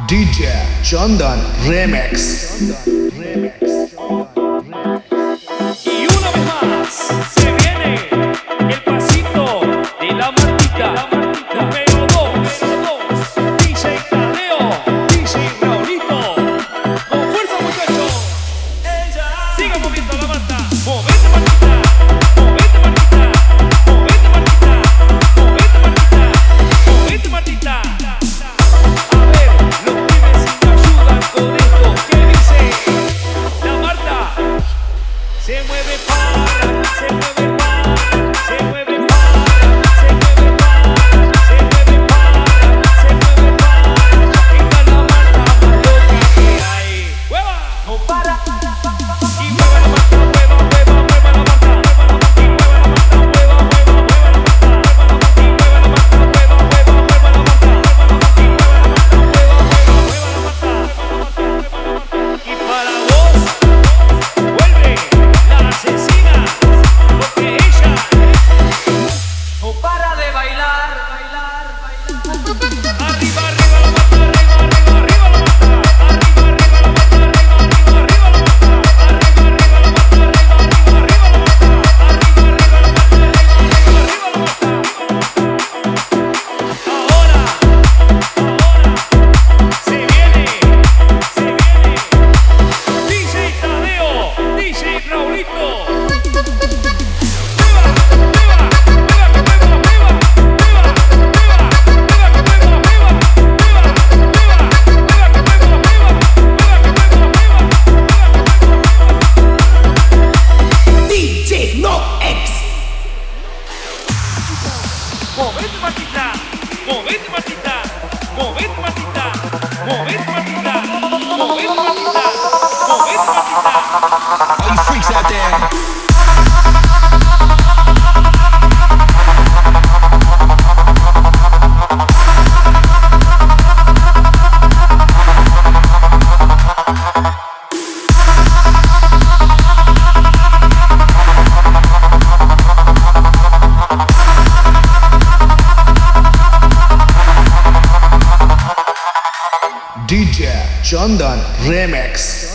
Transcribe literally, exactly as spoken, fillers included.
D J Chandan Remix. Y una vez más se viene el pasito de la Martita. Número dos, D J Tadeo, D J Raulito. Con fuerza, muchachos. Sigan moviendo la Marta. Movete, Martita. Movete, Martita. Movete, Martita. Movete, Martita. Movete, Martita. A ver, los pibes si me ayudan con esto. ¿Qué dice? La Marta se mueve para, se mueve para, se mueve para, se mueve para, se mueve para, se mueve para. Esta es la Marta más loca que hay. ¡Hueva! No para. Y mueve la Marta, mueva, mueva, mueva la Marta. Y mueve la Marta, mueva, mueva, mueva la Marta. Y mueve la Marta, mueva, mueva, mueva la Marta. Y mueve la Marta, mueva, mueva, mueva la Marta. Y para vos vuelve la asesina, porque ella no para de bailar, bailar, bailar. Arriba, arriba la Marta, arriba, arriba, arriba la Marta. Arriba, arriba la Marta, arriba, arriba, arriba la Marta. Arriba, arriba la Marta, arriba, arriba, arriba la Marta. Arriba, arriba la Marta, arriba, arriba, arriba la Marta. Ahora, ahora se viene, se viene D J Tadeo, D J Raulito. D J No X. Movete, Martita, movete, Martita, movete, Martita, movete, Martita, movete, Martita, movete, Martita. All you freaks out there. D J Chandan Remix.